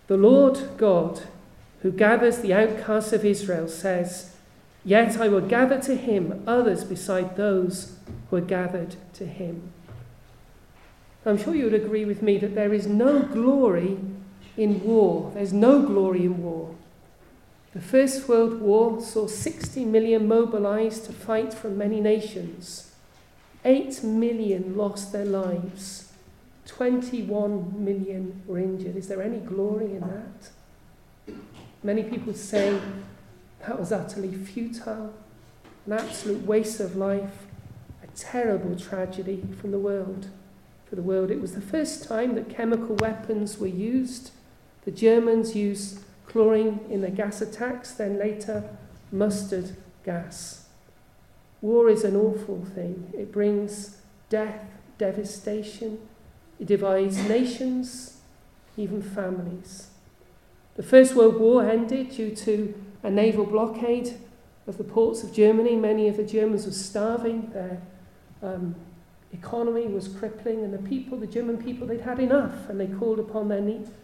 The Lord God, who gathers the outcasts of Israel, says, "Yet I will gather to him others beside those who are gathered to him." I'm sure you would agree with me that there is no glory in war. There's no glory in war. The First World War saw 60 million mobilized to fight from many nations. 8 million lost their lives. 21 million were injured. Is there any glory in that? Many people say that was utterly futile, an absolute waste of life, a terrible tragedy for the world. It was the first time that chemical weapons were used. The Germans used chlorine in their gas attacks, then later mustard gas. War is an awful thing. It brings death, devastation. It divides nations, even families. The First World War ended due to a naval blockade of the ports of Germany. Many of the Germans were starving. Their economy was crippling, and the German people, they'd had enough, and they called upon their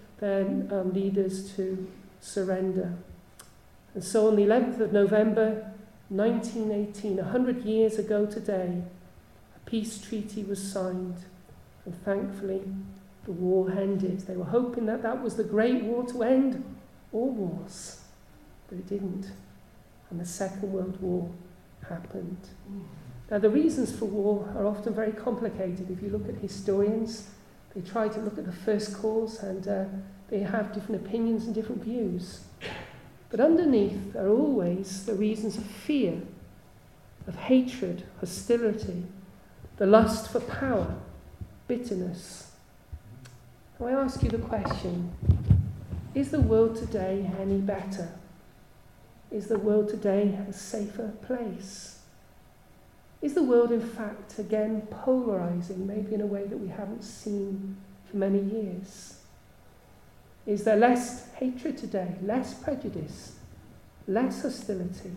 leaders to surrender. And so on the 11th of November 1918, 100 years ago today, a peace treaty was signed, and thankfully the war ended. They were hoping that that was the great war to end all wars, but it didn't, and the Second World War happened. Now, the reasons for war are often very complicated. If you look at historians, they try to look at the first cause, and they have different opinions and different views. But underneath are always the reasons of fear, of hatred, hostility, the lust for power, bitterness. Now, I ask you the question, is the world today any better? Is the world today a safer place? Is the world, in fact, again polarizing, maybe in a way that we haven't seen for many years? Is there less hatred today, less prejudice, less hostility?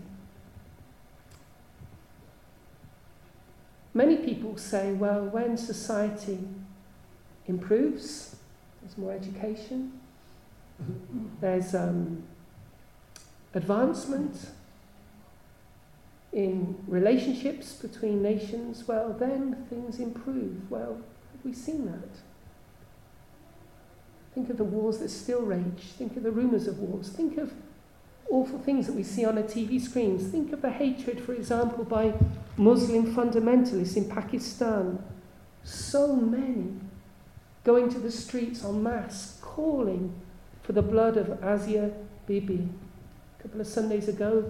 Many people say, well, when society improves, there's more education, there's advancement in relationships between nations, well, then things improve. Well, have we seen that? Think of the wars that still rage. Think of the rumours of wars. Think of awful things that we see on our TV screens. Think of the hatred, for example, by Muslim fundamentalists in Pakistan. So many going to the streets en masse, calling for the blood of Asia Bibi. A couple of Sundays ago,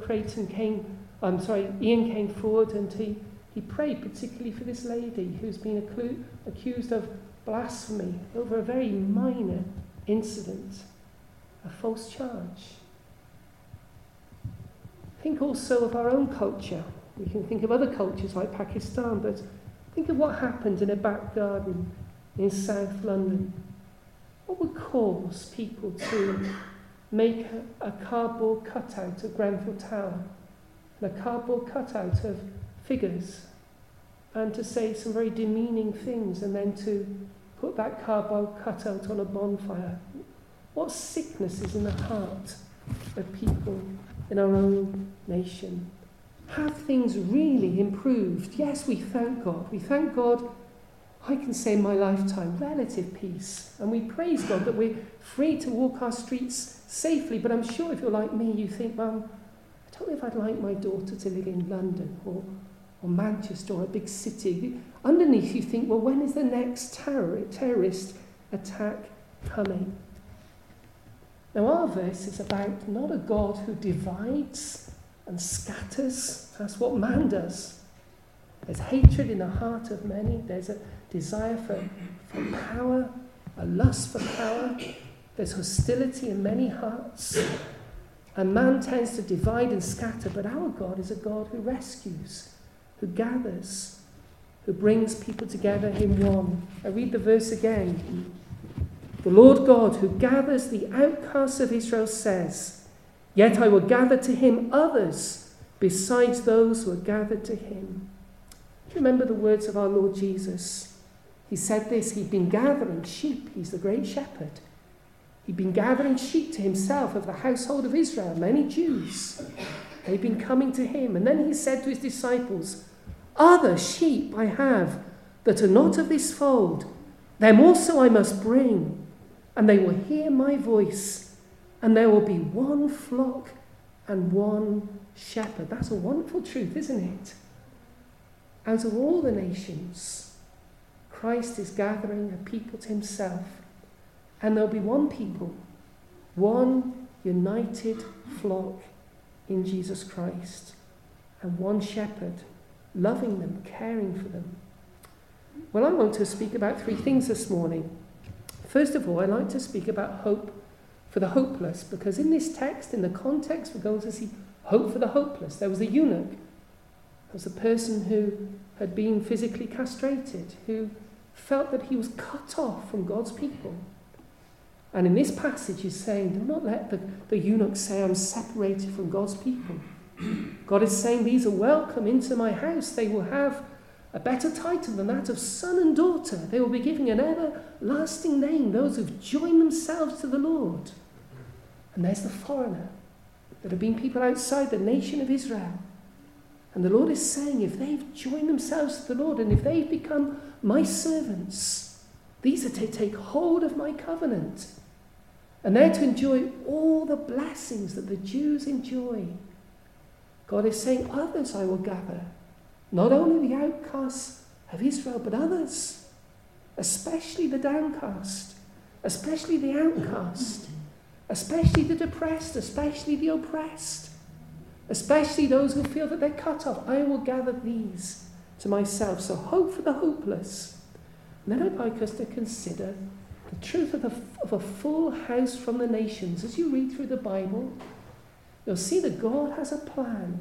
Ian came forward and he prayed particularly for this lady who's been accused of blasphemy over a very minor incident, a false charge. Think also of our own culture. We can think of other cultures like Pakistan, but think of what happened in a back garden in South London. What would cause people to make a cardboard cutout of Grenfell Tower, and a cardboard cutout of figures, and to say some very demeaning things, and then to put that cardboard cutout on a bonfire? What sickness is in the heart of people in our own nation? Have things really improved? Yes, we thank God. We thank God, I can say in my lifetime, relative peace. And we praise God that we're free to walk our streets safely. But I'm sure if you're like me, you think, well, I don't know if I'd like my daughter to live in London or Manchester or a big city. Underneath you think, well, when is the next terrorist attack coming? Now our verse is about not a God who divides and scatters. That's what man does. There's hatred in the heart of many. There's a desire for power, a lust for power. There's hostility in many hearts. And man tends to divide and scatter, but our God is a God who rescues, who gathers, who brings people together in one. I read the verse again. The Lord God, who gathers the outcasts of Israel, says, "Yet I will gather to him others besides those who are gathered to him." Do you remember the words of our Lord Jesus? He said this, he'd been gathering sheep. He's the great shepherd. He'd been gathering sheep to himself of the household of Israel, many Jews. They'd been coming to him. And then he said to his disciples, "Other sheep I have that are not of this fold. Them also I must bring, and they will hear my voice, and there will be one flock and one shepherd." That's a wonderful truth, isn't it? Out of all the nations, Christ is gathering a people to himself, and there'll be one people, one united flock in Jesus Christ, and one shepherd, loving them, caring for them. Well, I want to speak about three things this morning. First of all, I'd like to speak about hope for the hopeless, because in this text, in the context, we're going to see hope for the hopeless. There was a eunuch. There was a person who had been physically castrated, who felt that he was cut off from God's people. And in this passage, he's saying, do not let the eunuch say, "I'm separated from God's people." God is saying, these are welcome into my house. They will have a better title than that of son and daughter. They will be given an everlasting name, those who've joined themselves to the Lord. And there's the foreigner. There have been people outside the nation of Israel. And the Lord is saying, if they've joined themselves to the Lord, and if they've become my servants, these are to take hold of my covenant. And they're to enjoy all the blessings that the Jews enjoy. God is saying, others I will gather. Not only the outcasts of Israel, but others. Especially the downcast. Especially the outcast. Especially the depressed. Especially the oppressed. Especially those who feel that they're cut off. I will gather these to myself. So hope for the hopeless. And then I'd like us to consider the truth of a full house from the nations. As you read through the Bible, you'll see that God has a plan.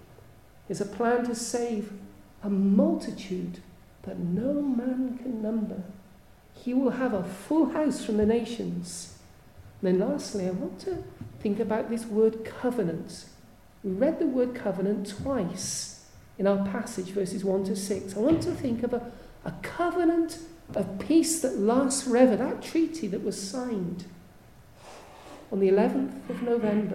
He has a plan to save a multitude that no man can number. He will have a full house from the nations. And then lastly, I want to think about this word covenant. We read the word covenant twice in our passage, verses 1 to 6. I want to think of a covenant of peace that lasts forever. That treaty that was signed on the 11th of November,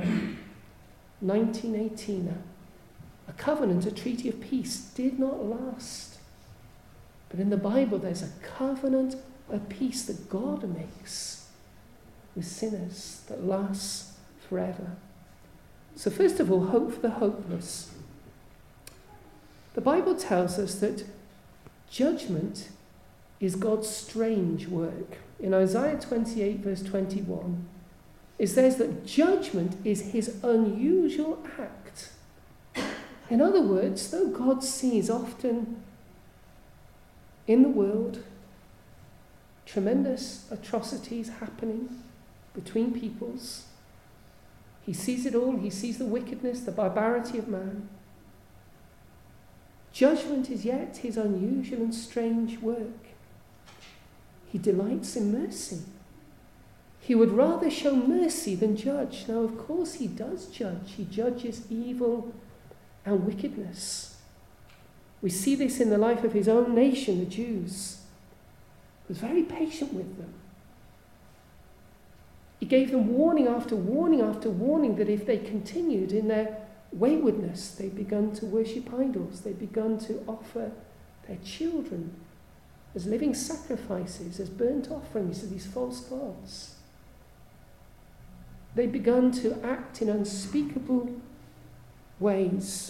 1918. A covenant, a treaty of peace, did not last. But in the Bible, there's a covenant of peace that God makes with sinners that lasts forever. So first of all, hope for the hopeless. The Bible tells us that judgment is God's strange work. In Isaiah 28, verse 21, it says that judgment is his unusual act. In other words, though God sees often in the world tremendous atrocities happening between peoples, he sees it all. He sees the wickedness, the barbarity of man. Judgment is yet his unusual and strange work. He delights in mercy. He would rather show mercy than judge. Now, of course, he does judge. He judges evil and wickedness. We see this in the life of his own nation, the Jews. He was very patient with them. He gave them warning after warning after warning that if they continued in their waywardness, they'd begun to worship idols. They'd begun to offer their children as living sacrifices, as burnt offerings to these false gods. They'd begun to act in unspeakable ways.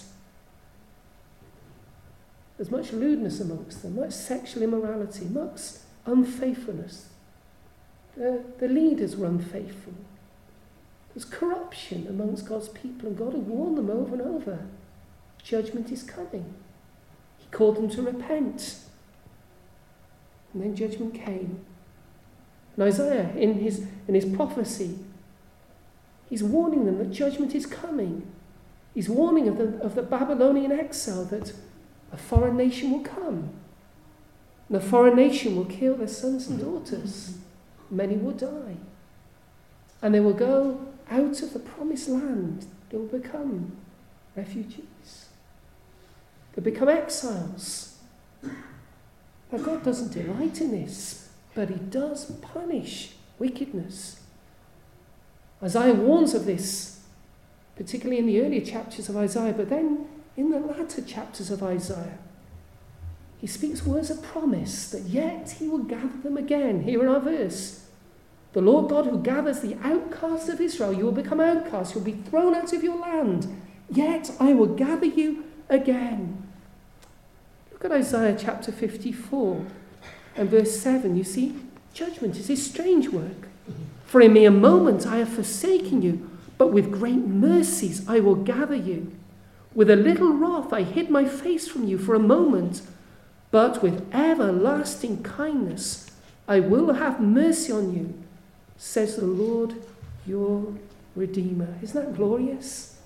There's much lewdness amongst them, much sexual immorality, much unfaithfulness. The leaders were unfaithful. There's corruption amongst God's people, and God had warned them over and over. Judgment is coming. He called them to repent. And then judgment came. And Isaiah, in his prophecy, he's warning them that judgment is coming. He's warning of the Babylonian exile, that a foreign nation will come. And the foreign nation will kill their sons and daughters. Many will die. And they will go out of the promised land. They will become refugees. They'll become exiles. Now, God doesn't delight in this, but he does punish wickedness. Isaiah warns of this, particularly in the earlier chapters of Isaiah, but then in the latter chapters of Isaiah, he speaks words of promise that yet he will gather them again. Here in our verse, the Lord God who gathers the outcasts of Israel, you will become outcasts, you'll be thrown out of your land, yet I will gather you again. Look at Isaiah chapter 54 and verse 7. You see, judgment is his strange work. For a mere moment I have forsaken you, but with great mercies I will gather you. With a little wrath I hid my face from you for a moment, but with everlasting kindness I will have mercy on you, says the Lord your Redeemer. Isn't that glorious?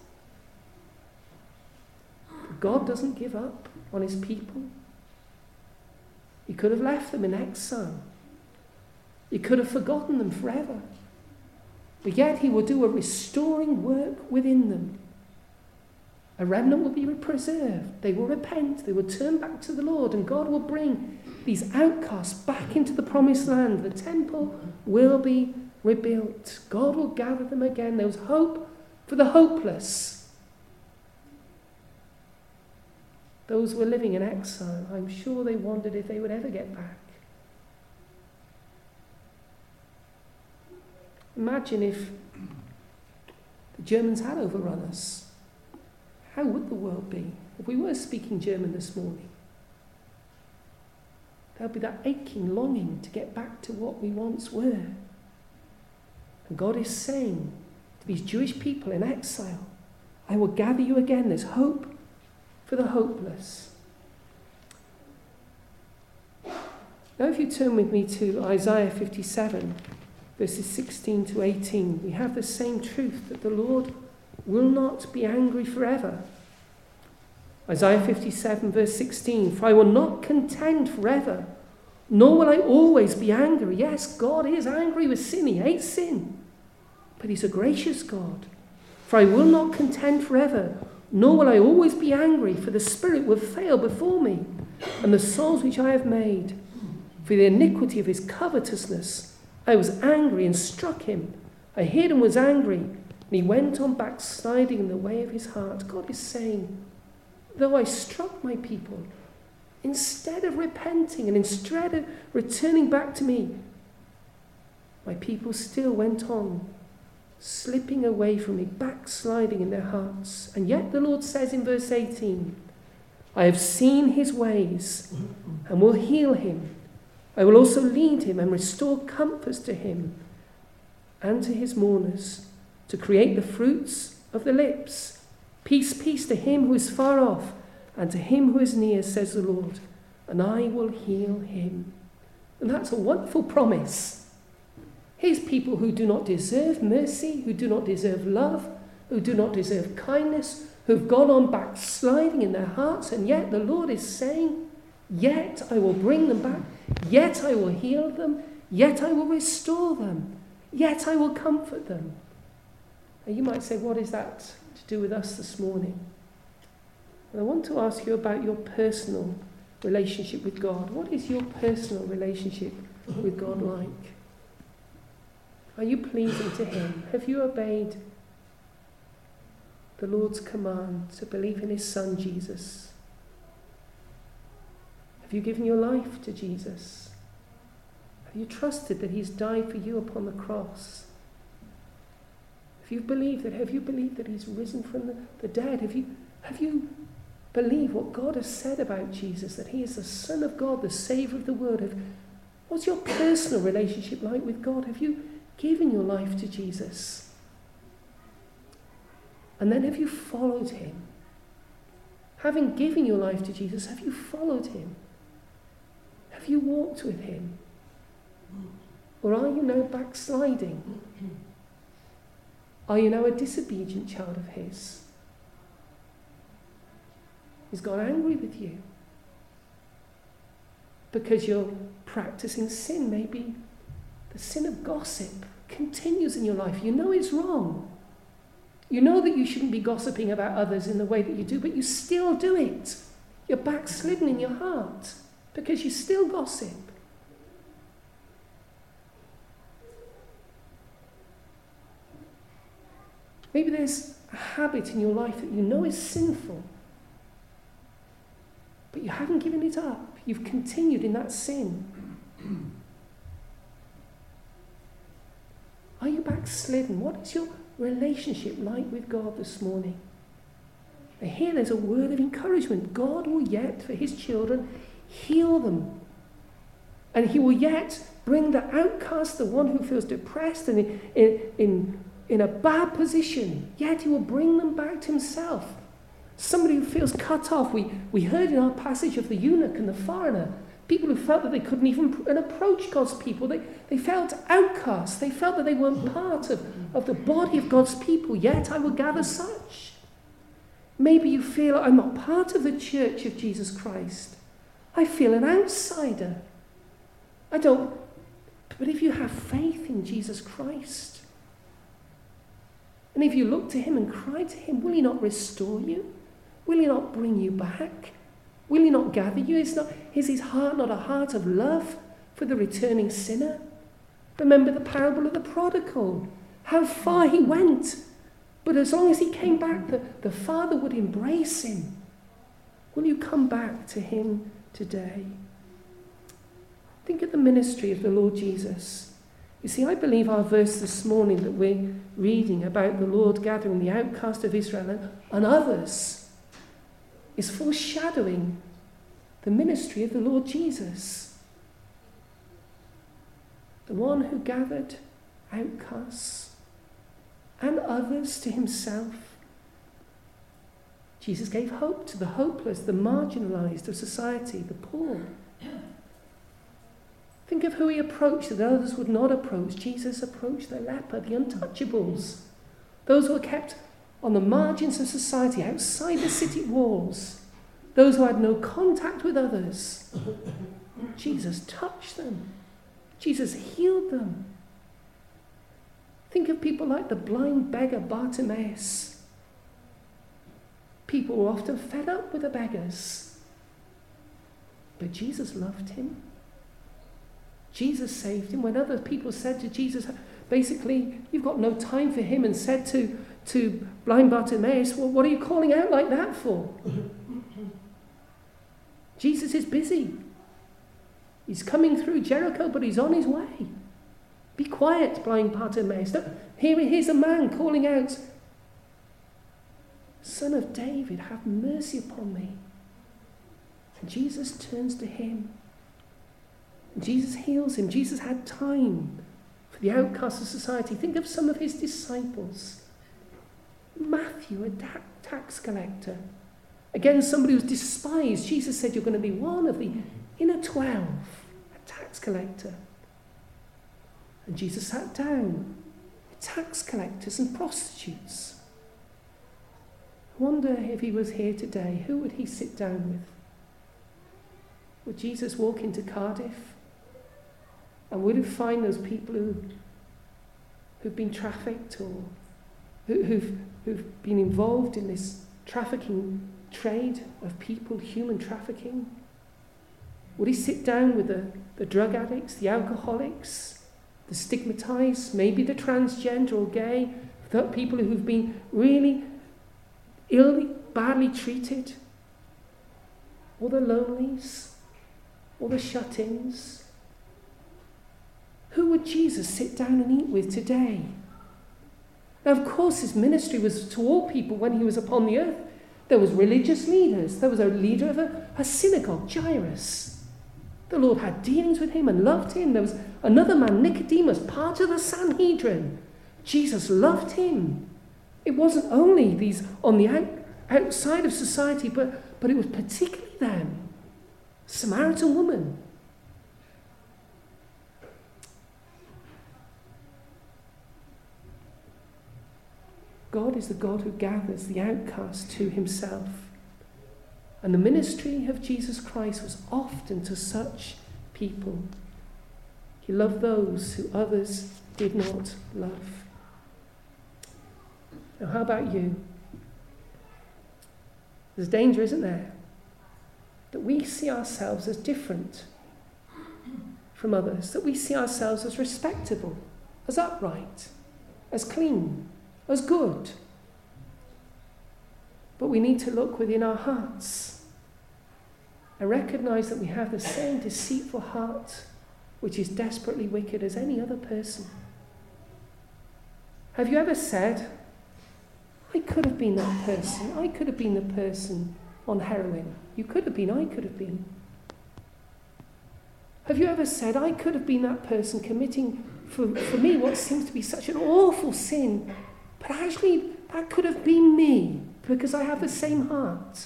God doesn't give up on his people. He could have left them in exile. He could have forgotten them forever. But yet he will do a restoring work within them. A remnant will be preserved. They will repent. They will turn back to the Lord. And God will bring these outcasts back into the promised land. The temple will be rebuilt. God will gather them again. There was hope for the hopeless. Those who were living in exile, I'm sure they wondered if they would ever get back. Imagine if the Germans had overrun us. How would the world be if we were speaking German this morning? There would be that aching longing to get back to what we once were. And God is saying to these Jewish people in exile, I will gather you again. There's hope for the hopeless. Now if you turn with me to Isaiah 57, verses 16 to 18, we have the same truth that the Lord will not be angry forever. Isaiah 57 verse 16, for I will not contend forever, nor will I always be angry. Yes, God is angry with sin. He hates sin. But he's a gracious God. For I will not contend forever, nor will I always be angry, for the Spirit will fail before me, and the souls which I have made. For the iniquity of his covetousness I was angry and struck him. I hid and was angry, and he went on backsliding in the way of his heart. God is saying, though I struck my people, instead of repenting and instead of returning back to me, my people still went on slipping away from me, backsliding in their hearts. And yet the Lord says in verse 18, I have seen his ways and will heal him. I will also lead him and restore comforts to him and to his mourners, to create the fruits of the lips. Peace, peace to him who is far off and to him who is near, says the Lord, and I will heal him. And that's a wonderful promise. Here's people who do not deserve mercy, who do not deserve love, who do not deserve kindness, who've gone on backsliding in their hearts, and yet the Lord is saying, yet I will bring them back, yet I will heal them, yet I will restore them, yet I will comfort them. And you might say, what is that to do with us this morning? And I want to ask you about your personal relationship with God. What is your personal relationship with God like? Are you pleasing to him? Have you obeyed the Lord's command to believe in his Son, Jesus? Have you given your life to Jesus? Have you trusted that he's died for you upon the cross? Have you believed that he's risen from the dead? Have you believed what God has said about Jesus, that he is the Son of God, the Saviour of the world? What's your personal relationship like with God? Have you given your life to Jesus? And then have you followed him? Having given your life to Jesus, have you followed him? Have you walked with him? Or are you now backsliding? Are you now a disobedient child of his? Is God angry with you? Because you're practicing sin, maybe the sin of gossip continues in your life. You know it's wrong. You know that you shouldn't be gossiping about others in the way that you do, but you still do it. You're backslidden in your heart because you still gossip. Maybe there's a habit in your life that you know is sinful, but you haven't given it up. You've continued in that sin. Are you backslidden? What is your relationship like with God this morning? And here there's a word of encouragement. God will yet, for his children, heal them. And he will yet bring the outcast, the one who feels depressed and in a bad position, yet he will bring them back to himself. Somebody who feels cut off. We heard in our passage of the eunuch and the foreigner, people who felt that they couldn't even approach God's people. They felt outcasts. They felt that they weren't part of the body of God's people, yet I will gather such. Maybe you feel, I'm not part of the church of Jesus Christ. I feel an outsider. But if you have faith in Jesus Christ, and if you look to him and cry to him, will he not restore you? Will he not bring you back? Will he not gather you? Is his heart not a heart of love for the returning sinner? Remember the parable of the prodigal, how far he went. But as long as he came back, the Father would embrace him. Will you come back to him today? Think of the ministry of the Lord Jesus. You see, I believe our verse this morning that we're reading about the Lord gathering the outcast of Israel and others is foreshadowing the ministry of the Lord Jesus. The one who gathered outcasts and others to himself. Jesus gave hope to the hopeless, the marginalized of society, the poor. Think of who he approached that others would not approach. Jesus approached the leper, the untouchables, those who were kept on the margins of society, outside the city walls, those who had no contact with others. Jesus touched them. Jesus healed them. Think of people like the blind beggar Bartimaeus. People were often fed up with the beggars, but Jesus loved him. Jesus saved him. When other people said to Jesus, basically, you've got no time for him, and said to blind Bartimaeus, well, what are you calling out like that for? Jesus is busy. He's coming through Jericho, but he's on his way. Be quiet, blind Bartimaeus. Here's a man calling out, Son of David, have mercy upon me. And Jesus turns to him. Jesus heals him. Jesus had time for the outcasts of society. Think of some of his disciples. Matthew, a tax collector. Again, somebody who was despised. Jesus said, you're going to be one of the inner 12, a tax collector. And Jesus sat down with tax collectors and prostitutes. I wonder if he was here today, who would he sit down with? Would Jesus walk into Cardiff? And would he find those people who've been trafficked or who've been involved in this trafficking trade of people, human trafficking? Would he sit down with the drug addicts, the alcoholics, the stigmatized, maybe the transgender or gay, the people who've been really badly treated, or the lonelies, or the shut-ins? Who would Jesus sit down and eat with today? Now, of course, his ministry was to all people when he was upon the earth. There was religious leaders. There was a leader of a synagogue, Jairus. The Lord had dealings with him and loved him. There was another man, Nicodemus, part of the Sanhedrin. Jesus loved him. It wasn't only these on the outside of society, but it was particularly them. Samaritan woman. God is the God who gathers the outcast to himself. And the ministry of Jesus Christ was often to such people. He loved those who others did not love. Now, how about you? There's danger, isn't there? That we see ourselves as different from others, that we see ourselves as respectable, as upright, as clean, as good. But we need to look within our hearts and recognize that we have the same deceitful heart, which is desperately wicked as any other person. Have you ever said, I could have been that person. I could have been the person on heroin. You could have been, I could have been. Have you ever said, I could have been that person committing, for me, what seems to be such an awful sin, but actually that could have been me because I have the same heart.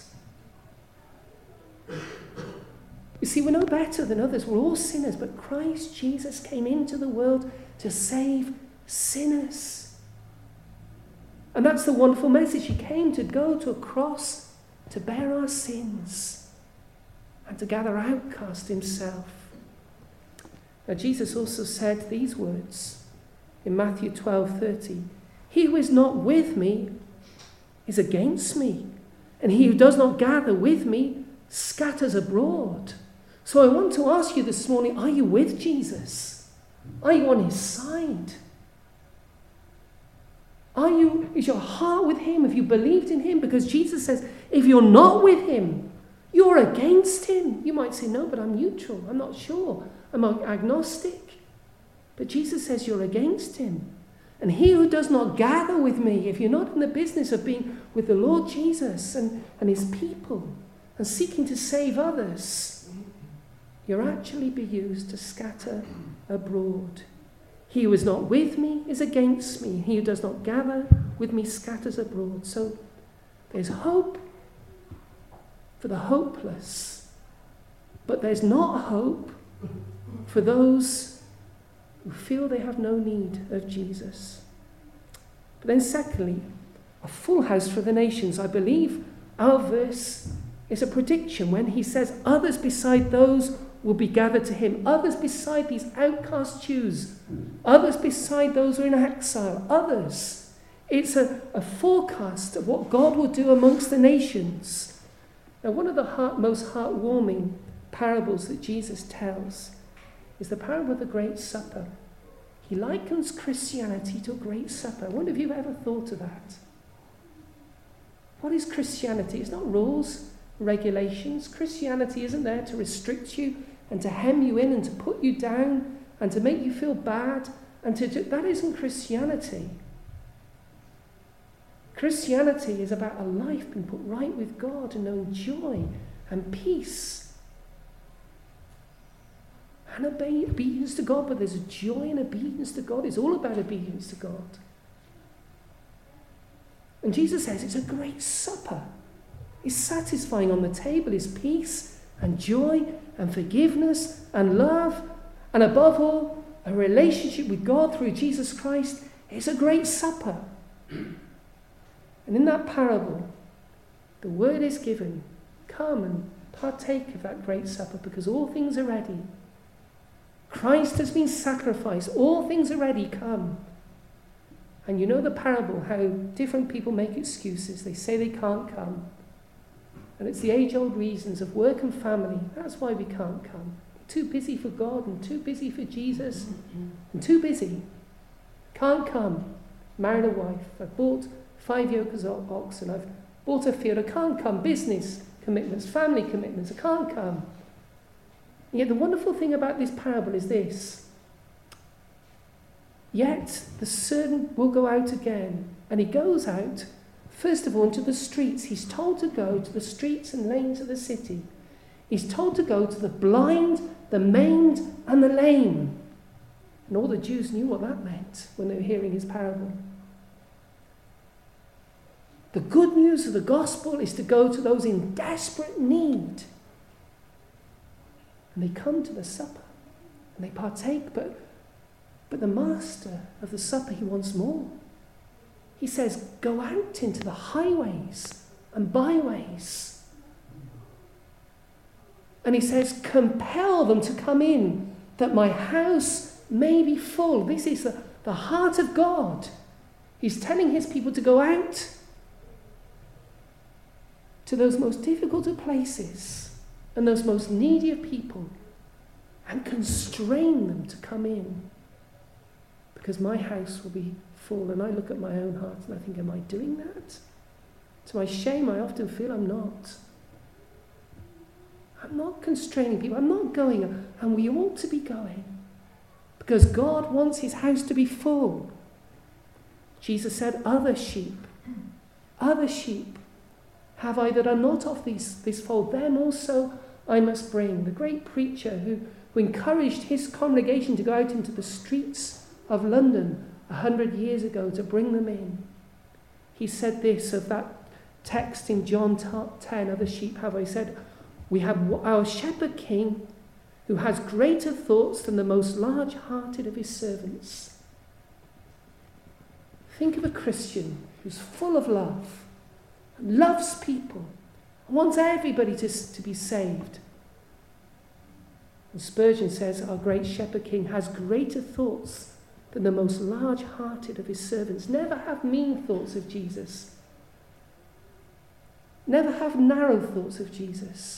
You see, we're no better than others. We're all sinners, but Christ Jesus came into the world to save sinners. And that's the wonderful message. He came to go to a cross to bear our sins and to gather outcast himself. Now, Jesus also said these words in Matthew 12:30. He who is not with me is against me, and he who does not gather with me scatters abroad. So I want to ask you this morning, are you with Jesus? Are you on his side? Is your heart with him? Have you believed in him? Because Jesus says, if you're not with him, you're against him. You might say, no, but I'm neutral. I'm not sure. I'm agnostic. But Jesus says you're against him. And he who does not gather with me, if you're not in the business of being with the Lord Jesus and his people and seeking to save others, you'll actually be used to scatter abroad. He who is not with me is against me. He who does not gather with me scatters abroad. So there's hope for the hopeless, but there's not hope for those who feel they have no need of Jesus. But then secondly, a full house for the nations. I believe our verse is a prediction when he says, others beside those will be gathered to him. Others beside these outcast Jews. Others beside those who are in exile. Others. It's a forecast of what God will do amongst the nations. Now, one of the most heartwarming parables that Jesus tells is the parable of the Great Supper. He likens Christianity to a great supper. I wonder if you've ever thought of that. What is Christianity? It's not rules, regulations. Christianity isn't there to restrict you and to hem you in and to put you down and to make you feel bad. That isn't Christianity. Christianity is about a life being put right with God and knowing joy and peace and obedience to God, but there's a joy and obedience to God. It's all about obedience to God. And Jesus says it's a great supper. It's satisfying on the table. It's peace and joy and forgiveness and love, and above all, a relationship with God through Jesus Christ. It's a great supper. And in that parable, the word is given, come and partake of that great supper, because all things are ready. Christ has been sacrificed. All things are ready. Come. And you know the parable, how different people make excuses. They say they can't come. And it's the age-old reasons of work and family. That's why we can't come. We're too busy for God and too busy for Jesus and too busy. Can't come. Married a wife. I've bought 5 yoke of oxen. I've bought a field. I can't come. Business commitments, family commitments. I can't come. And yet the wonderful thing about this parable is this. Yet the servant will go out again. And he goes out, first of all, into the streets. He's told to go to the streets and lanes of the city. He's told to go to the blind, the maimed, and the lame. And all the Jews knew what that meant when they were hearing his parable. The good news of the gospel is to go to those in desperate need. And they come to the supper and they partake, but the master of the supper, he wants more. He says, go out into the highways and byways. And he says, compel them to come in, that my house may be full. This is the heart of God. He's telling his people to go out to those most difficult of places and those most needy of people and constrain them to come in. because my house will be full. And I look at my own heart and I think, am I doing that? To my shame, I often feel I'm not. I'm not constraining people. I'm not going, and we ought to be going, because God wants his house to be full. Jesus said, other sheep have I that are not of this fold, them also I must bring. The great preacher who encouraged his congregation to go out into the streets of London 100 years ago to bring them in. He said this of that text in John 10, other sheep have I. He said, we have our shepherd king who has greater thoughts than the most large-hearted of his servants. Think of a Christian who's full of love, loves people, wants everybody to be saved. And Spurgeon says our great shepherd king has greater thoughts than the most large-hearted of his servants. Never have mean thoughts of Jesus. Never have narrow thoughts of Jesus.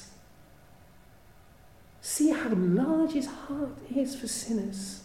See how large his heart is for sinners.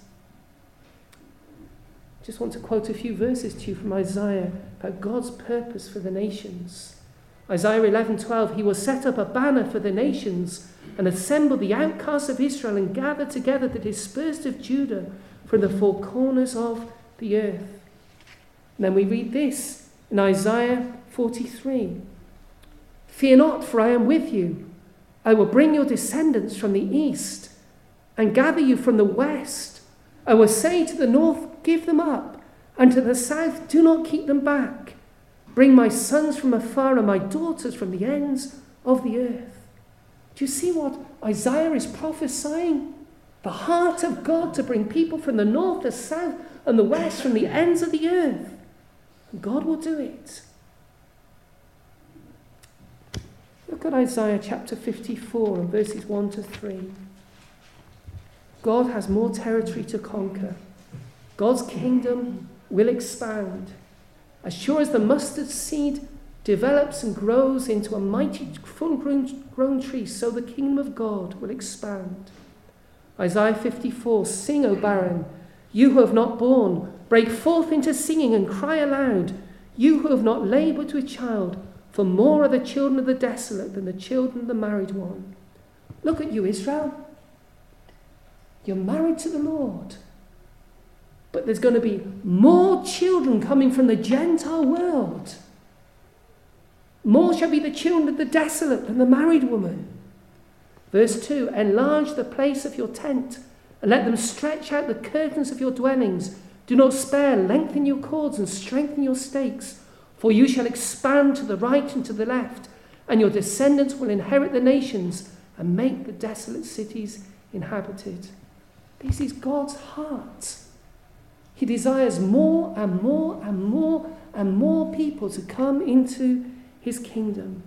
Just want to quote a few verses to you from Isaiah about God's purpose for the nations. Isaiah 11:12, he will set up a banner for the nations and assemble the outcasts of Israel and gather together the dispersed of Judah from the four corners of the earth. And then we read this in Isaiah 43. Fear not, for I am with you. I will bring your descendants from the east and gather you from the west. I will say to the north, give them up, and to the south, do not keep them back. Bring my sons from afar and my daughters from the ends of the earth. Do you see what Isaiah is prophesying? The heart of God to bring people from the north, the south, and the west, from the ends of the earth. And God will do it. Look at Isaiah chapter 54 and verses 1 to 3. God has more territory to conquer. God's kingdom will expand. As sure as the mustard seed develops and grows into a mighty full-grown tree, so the kingdom of God will expand. Isaiah 54, sing, O barren, you who have not borne, break forth into singing and cry aloud, you who have not laboured with child, for more are the children of the desolate than the children of the married one. Look at you, Israel. You're married to the Lord. But there's going to be more children coming from the Gentile world. More shall be the children of the desolate than the married woman. Verse 2, enlarge the place of your tent, and let them stretch out the curtains of your dwellings. Do not spare, lengthen your cords and strengthen your stakes. For you shall expand to the right and to the left, and your descendants will inherit the nations and make the desolate cities inhabited. This is God's heart. He desires more and more and more and more people to come into his kingdom.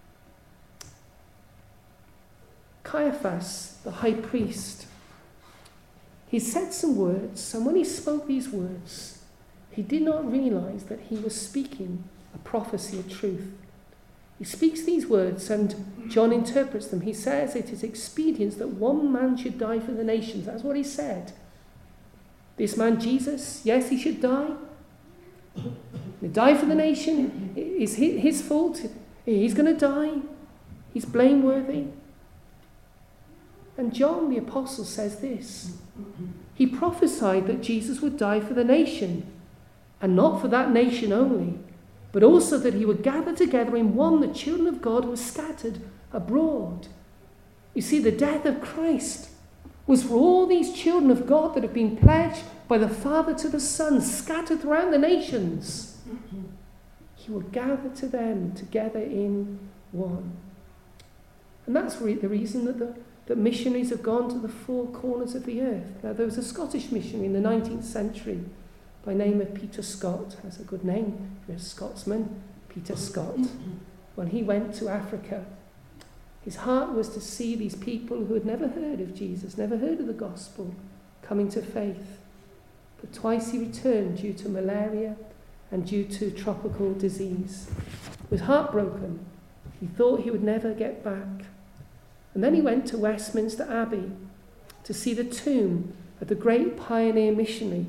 Caiaphas, the high priest, he said some words, and when he spoke these words, he did not realize that he was speaking a prophecy of truth. He speaks these words and John interprets them. He says it is expedient that one man should die for the nations. That's what he said. This man Jesus, yes, he should die. He died for the nation. It's his fault. He's going to die. He's blameworthy. And John the apostle says this. He prophesied that Jesus would die for the nation, and not for that nation only, but also that he would gather together in one the children of God who were scattered abroad. You see, the death of Christ was for all these children of God that have been pledged by the Father to the Son, scattered throughout the nations. He will gather to them together in one. And that's the reason that missionaries have gone to the four corners of the earth. Now, there was a Scottish missionary in the 19th century by name of Peter Scott. That's a good name. You're a Scotsman, Peter Scott. When he went to Africa, his heart was to see these people who had never heard of Jesus, never heard of the gospel, coming to faith. But twice he returned due to malaria and due to tropical disease. He was heartbroken. He thought he would never get back. And then he went to Westminster Abbey to see the tomb of the great pioneer missionary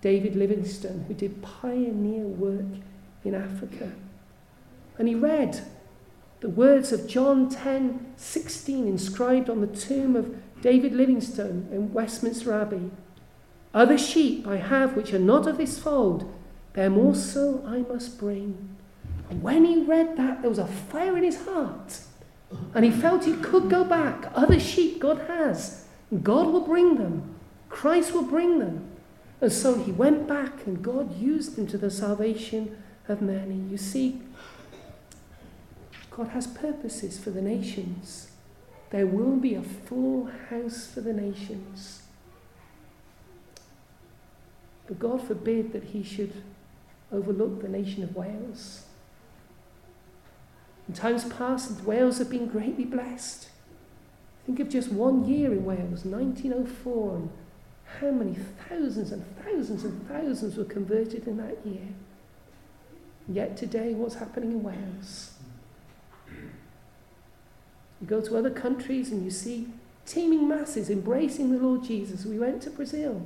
David Livingstone, who did pioneer work in Africa. And he read the words of John 10:16 inscribed on the tomb of David Livingstone in Westminster Abbey. Other sheep I have which are not of this fold, them also I must bring. And when he read that, there was a fire in his heart. And he felt he could go back. Other sheep God has. God will bring them. Christ will bring them. And so he went back, and God used him to the salvation of many. You see, God has purposes for the nations. There will be a full house for the nations. But God forbid that he should overlook the nation of Wales. In times past, Wales have been greatly blessed. Think of just 1 year in Wales, 1904, and how many thousands and thousands and thousands were converted in that year. Yet today, what's happening in Wales? You go to other countries and you see teeming masses embracing the Lord Jesus. We went to Brazil.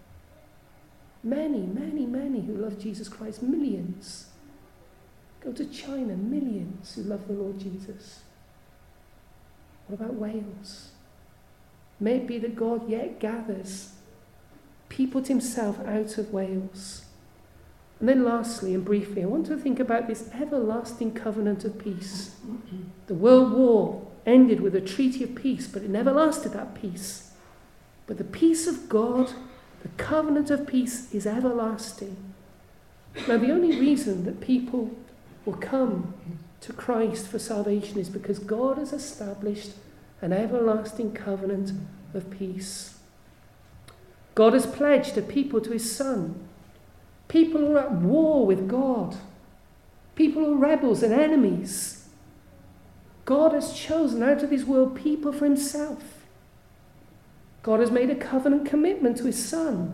Many, many, many who love Jesus Christ. Millions. Go to China. Millions who love the Lord Jesus. What about Wales? May it be that God yet gathers people to himself out of Wales. And then lastly and briefly, I want to think about this everlasting covenant of peace. The World War ended with a treaty of peace, but it never lasted, that peace. But the peace of God, the covenant of peace, is everlasting. Now, the only reason that people will come to Christ for salvation is because God has established an everlasting covenant of peace. God has pledged a people to his Son. People who are at war with God. People who are rebels and enemies. God has chosen out of this world people for himself. God has made a covenant commitment to his Son.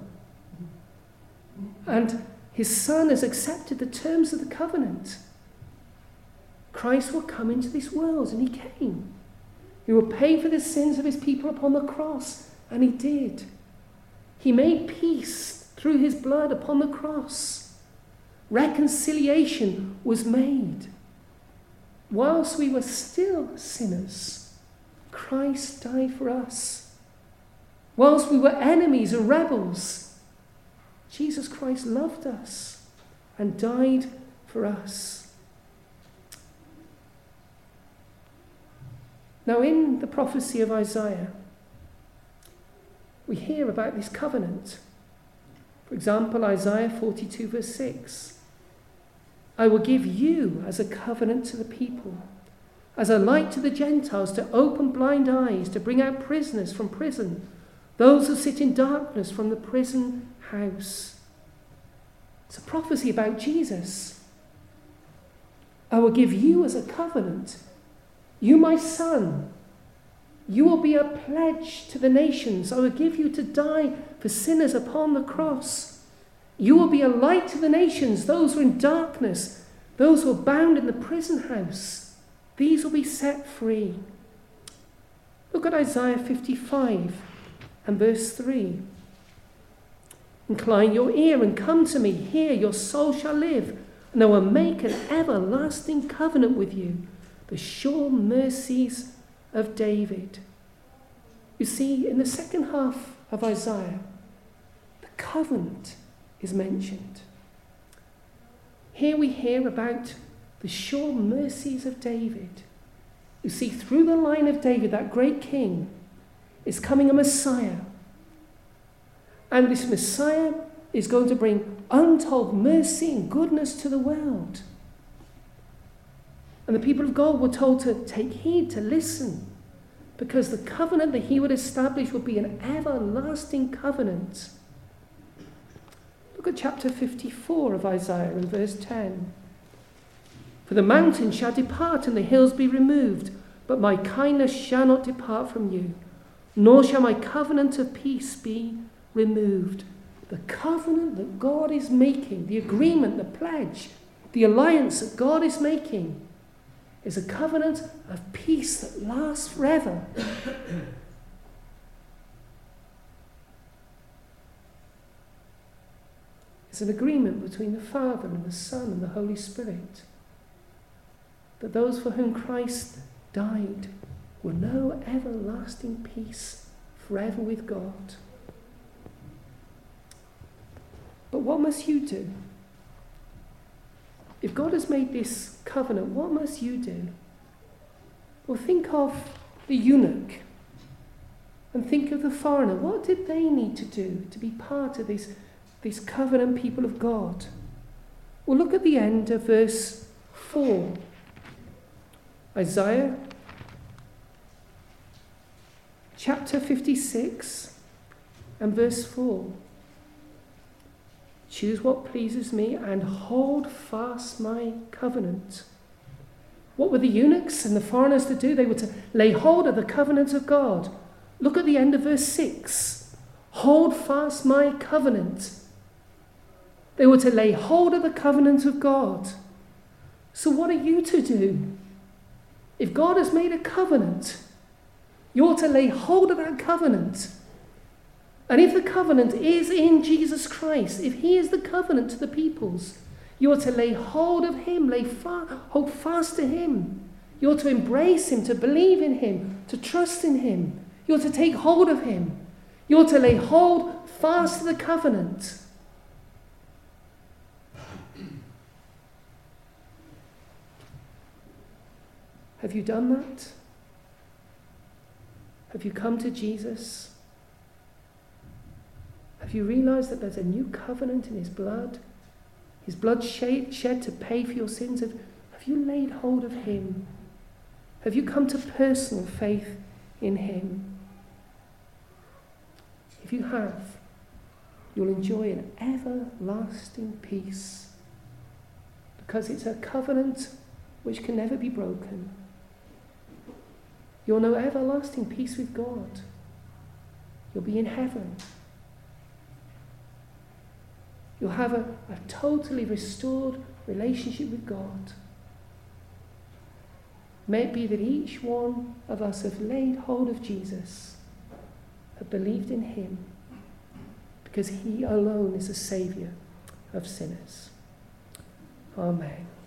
And his Son has accepted the terms of the covenant. Christ will come into this world, and he came. He will pay for the sins of his people upon the cross, and he did. He made peace through his blood upon the cross. Reconciliation was made. Whilst we were still sinners, Christ died for us. Whilst we were enemies and rebels, Jesus Christ loved us and died for us. Now, in the prophecy of Isaiah, we hear about this covenant. For example, Isaiah 42 verse 6. I will give you as a covenant to the people, as a light to the Gentiles, to open blind eyes, to bring out prisoners from prison, those who sit in darkness from the prison house. It's a prophecy about Jesus. I will give you as a covenant. You, my son, you will be a pledge to the nations. I will give you to die for sinners upon the cross. You will be a light to the nations, those who are in darkness, those who are bound in the prison house. These will be set free. Look at Isaiah 55 and verse 3. Incline your ear and come to me. Here your soul shall live, and I will make an everlasting covenant with you, the sure mercies of David. You see, in the second half of Isaiah, the covenant is mentioned. Here we hear about the sure mercies of David. You see, through the line of David, that great king, is coming a Messiah. And this Messiah is going to bring untold mercy and goodness to the world. And the people of God were told to take heed, to listen, because the covenant that he would establish would be an everlasting covenant. Look at chapter 54 of Isaiah in verse 10. For the mountains shall depart and the hills be removed, but my kindness shall not depart from you, nor shall my covenant of peace be removed. The covenant that God is making, the agreement, the pledge, the alliance that God is making, is a covenant of peace that lasts forever. It's an agreement between the Father and the Son and the Holy Spirit that those for whom Christ died will know everlasting peace forever with God. But what must you do? If God has made this covenant, what must you do? Well, think of the eunuch and think of the foreigner. What did they need to do to be part of this covenant people of God? Well, look at the end of verse 4. Isaiah chapter 56 and verse 4. Choose what pleases me and hold fast my covenant. What were the eunuchs and the foreigners to do? They were to lay hold of the covenant of God. Look at the end of verse 6. Hold fast my covenant. They were to lay hold of the covenant of God. So what are you to do? If God has made a covenant, you're to lay hold of that covenant. And if the covenant is in Jesus Christ, if he is the covenant to the peoples, you're to lay hold of him, hold fast to him. You're to embrace him, to believe in him, to trust in him. You're to take hold of him. You're to lay hold fast to the covenant. Have you done that? Have you come to Jesus? Have you realized that there's a new covenant in his blood? His blood shed to pay for your sins. Have you laid hold of him? Have you come to personal faith in him? If you have, you'll enjoy an everlasting peace, because it's a covenant which can never be broken. You'll know everlasting peace with God. You'll be in heaven. You'll have a totally restored relationship with God. May it be that each one of us have laid hold of Jesus, have believed in him, because he alone is the Saviour of sinners. Amen.